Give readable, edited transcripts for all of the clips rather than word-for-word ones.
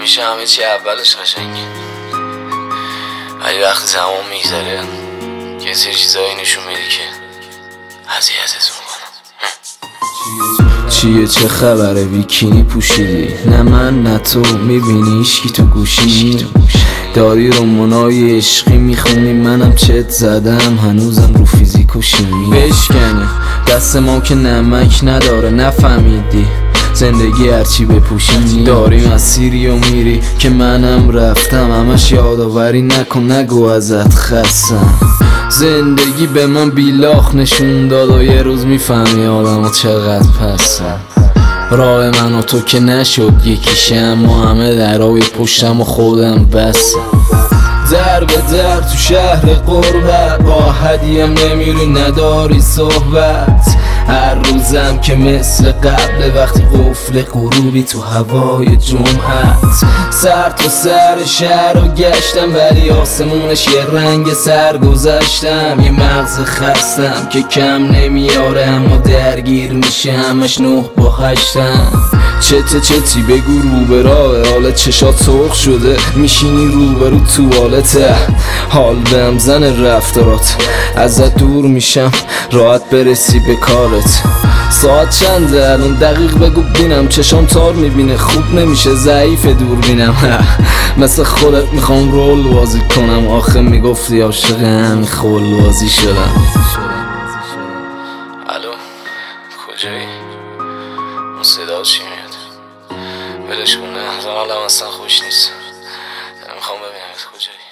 همیشه همه چی اولش قشنگه، ولی وقتی زمان میگذره یه سری چیزایی نشون میده که اذیتتون کنه. چیه چه خبره بیکینی پوشیدی؟ نه من نه تو، میبینی هیچکی تو گوشی داری رومانای عشقی میخونی، منم چت زدم هنوزم رو فیزیک و شیمی. بشکنه دست ما که نمک نداره، نفهمیدی زندگی هرچی بپوشی داری مسیری و میری که منم رفتم، همش یادآوری نکن نگو ازت خستم. زندگی به من بیلاخ نشون داد و یه روز میفهمی آدم چقدر پسم. راه من و تو که نشد یکیشه، اما همه درهای پشتم و خودم بسم. در به در تو شهر قربت، با هدیم نمیری نداری صحبت. هر روزم که مثل قبل وقتی قفل غروبی تو هوای جمعت. سر تا سر شهر رو گشتم ولی آسمونش یه رنگ سر گذاشتم. یه مغز خستم که کم نمیاره اما درگیر میشه همش 9 با 8م. چتی بگو رو به راه، حال چشات سرخ شده میشینی روبرو توالته. حال بهم زن رفتارات، ازت دور میشم راحت برسی به کارت. ساعت چنده الان دقیق بگو بینم، چشام تار میبینه خوب نمیشه ضعیف دور بینم. مثل خودت میخوام رول بازی کنم، آخه میگفتی عاشق همین خول بازی شدم. الو کجایی؟ اون صدا چی میاد؟ ولش کن، نه حالم اصلا خوش نیست، میخوام ببینمت کجایی.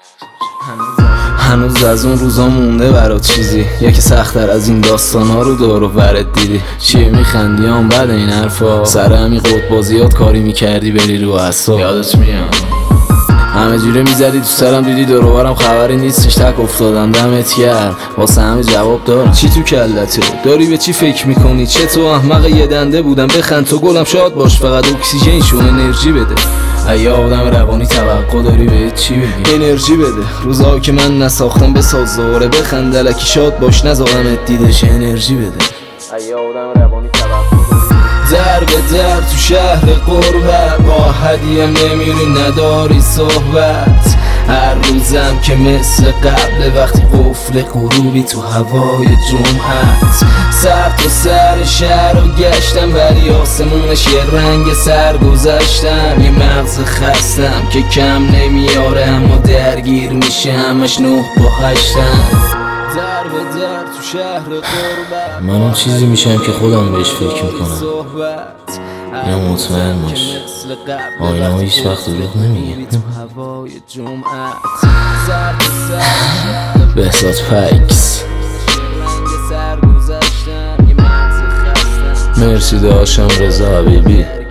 هنوز از اون روزا مونده برات چیزی؟ یکی سخت‌تر از این داستانا رو دور و برت دیدی؟ چیه میخندی هم بعد این حرفا؟ سر همین قطبازیات کاری میکردی بری رو اعصاب. یادت میاد همه جوره میزدی تو سرم، دیدی دور و برم خبری نیستش، تک افتادم دمت گرم. واسه همه جواب دارم. چی تو کلته؟ داری به چی فکر میکنی؟ چه تو احمق یه دنده بودم بخند تو گلم شاد باش، فقط اکسیژن شو انرژی بده. ای آدم روانی توقع داری به چی بگی؟ انرژی بده. روزا که من نساختم بساز دوباره بخند، الکی شاد باش نذارمت دیدش انرژی بده. ای آدم روانی توقع در به در تو شهر قربت، با هدیم نمیری نداری صحبت. هر روزم که مثل قبل وقتی قفل غروبی تو هوای جمعت. سر تا سر شهر رو گشتم ولی آسمونش یه رنگ سر گذاشتم. یه مغز خستم که کم نمیاره اما درگیر میشه همش 9 با 8م. در به در تو شهر قربت، من اون چیزی میشم که خودم بهش فکر میکنم. یا مطمئن باش آینه ها هیچ وقت دروغ نمیگه. بهزاد فکس. مرسی داشتم رضا حبیبی.